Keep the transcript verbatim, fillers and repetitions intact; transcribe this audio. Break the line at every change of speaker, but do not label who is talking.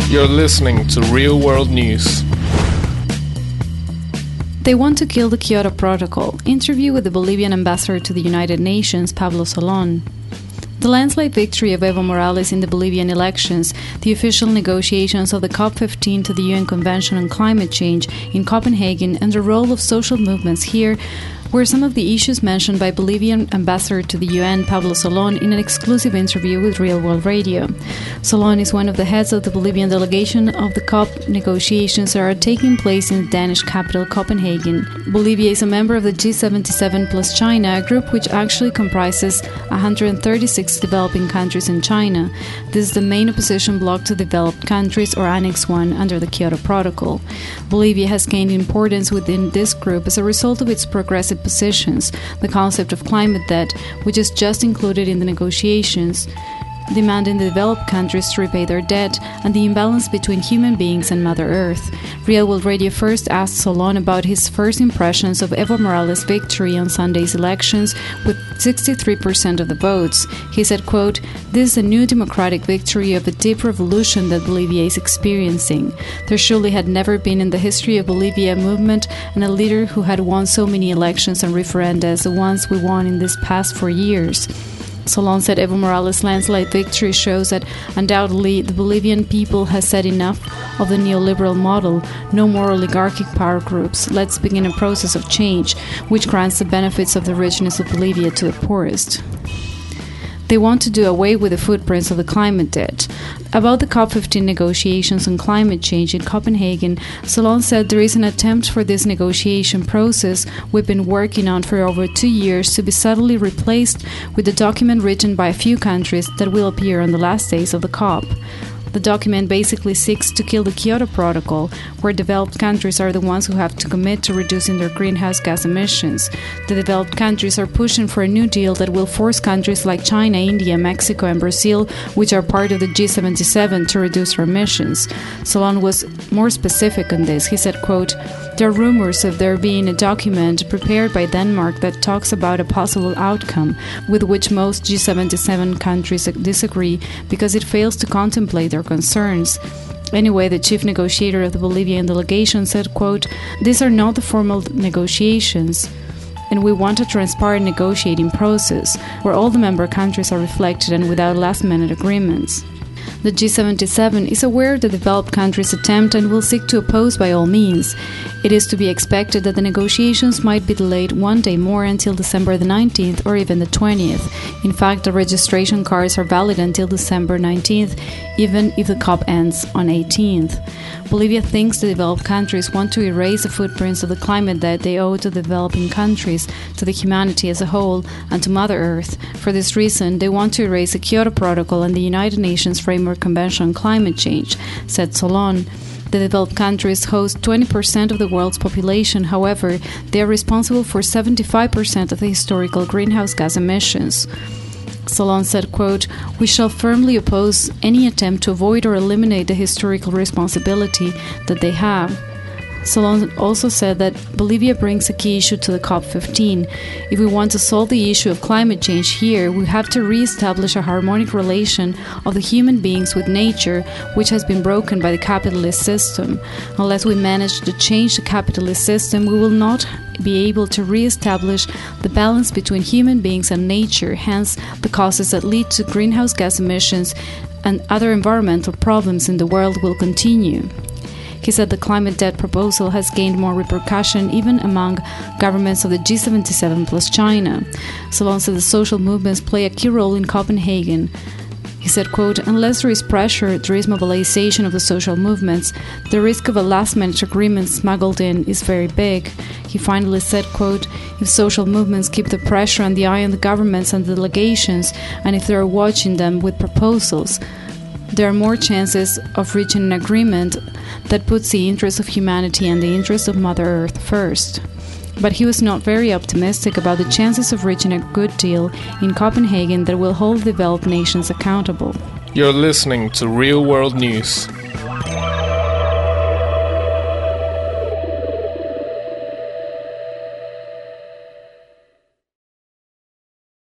You're listening to Real World News.
They want to kill the Kyoto Protocol. Interview with the Bolivian ambassador to the United Nations, Pablo Solón. The landslide victory of Evo Morales in the Bolivian elections, the official negotiations of the COP fifteen to the U N Convention on Climate Change in Copenhagen, and the role of social movements here were some of the issues mentioned by Bolivian ambassador to the U N, Pablo Solón, in an exclusive interview with Real World Radio. Solón is one of the heads of the Bolivian delegation of the COP negotiations that are taking place in the Danish capital, Copenhagen. Bolivia is a member of the G seventy-seven plus China, a group which actually comprises one hundred thirty-six developing countries in China. This is the main opposition bloc to developed countries, or Annex one, under the Kyoto Protocol. Bolivia has gained importance within this group as a result of its progressive positions, the concept of climate debt, which is just included in the negotiations, demanding the developed countries to repay their debt, and the imbalance between human beings and Mother Earth. Real World Radio first asked Solón about his first impressions of Evo Morales' victory on Sunday's elections with sixty-three percent of the votes. He said, quote, "This is a new democratic victory of a deep revolution that Bolivia is experiencing. There surely had never been in the history of Bolivia a movement and a leader who had won so many elections and referenda as the ones we won in these past four years." Solón said Evo Morales' landslide victory shows that undoubtedly the Bolivian people has said enough of the neoliberal model, no more oligarchic power groups. Let's begin a process of change, which grants the benefits of the richness of Bolivia to the poorest. They want to do away with the footprints of the climate debt. About the COP fifteen negotiations on climate change in Copenhagen, Solón said there is an attempt for this negotiation process we've been working on for over two years to be subtly replaced with a document written by a few countries that will appear on the last days of the COP. The document basically seeks to kill the Kyoto Protocol, where developed countries are the ones who have to commit to reducing their greenhouse gas emissions. The developed countries are pushing for a new deal that will force countries like China, India, Mexico, and Brazil, which are part of the G seventy-seven, to reduce their emissions. Solón was more specific on this. He said, quote, "There are rumors of there being a document prepared by Denmark that talks about a possible outcome with which most G seventy-seven countries disagree because it fails to contemplate their concerns." Anyway, the chief negotiator of the Bolivian delegation said, quote, "These are not the formal negotiations, and we want a transparent negotiating process where all the member countries are reflected and without last-minute agreements." The G seventy-seven is aware of the developed countries' attempt and will seek to oppose by all means. It is to be expected that the negotiations might be delayed one day more until December the nineteenth or even the twentieth. In fact, the registration cards are valid until December nineteenth, even if the COP ends on eighteenth. Bolivia thinks the developed countries want to erase the footprints of the climate debt they owe to developing countries, to the humanity as a whole, and to Mother Earth. For this reason, they want to erase the Kyoto Protocol and the United Nations Framework Convention on Climate Change, said Solón. The developed countries host twenty percent of the world's population. However, they are responsible for seventy-five percent of the historical greenhouse gas emissions. Solón said, quote, "We shall firmly oppose any attempt to avoid or eliminate the historical responsibility that they have." Solón also said that Bolivia brings a key issue to the COP fifteen. If we want to solve the issue of climate change here, we have to re-establish a harmonic relation of the human beings with nature, which has been broken by the capitalist system. Unless we manage to change the capitalist system, we will not be able to re-establish the balance between human beings and nature, hence the causes that lead to greenhouse gas emissions and other environmental problems in the world will continue. He said the climate debt proposal has gained more repercussion even among governments of the G seventy-seven plus China. Solón said the social movements play a key role in Copenhagen. He said, quote, "Unless there is pressure, there is mobilization of the social movements. The risk of a last-minute agreement smuggled in is very big." He finally said, quote, "If social movements keep the pressure and the eye on the governments and the delegations, and if they are watching them with proposals, there are more chances of reaching an agreement that puts the interests of humanity and the interests of Mother Earth first." But he was not very optimistic about the chances of reaching a good deal in Copenhagen that will hold developed nations accountable.
You're listening to Real World News.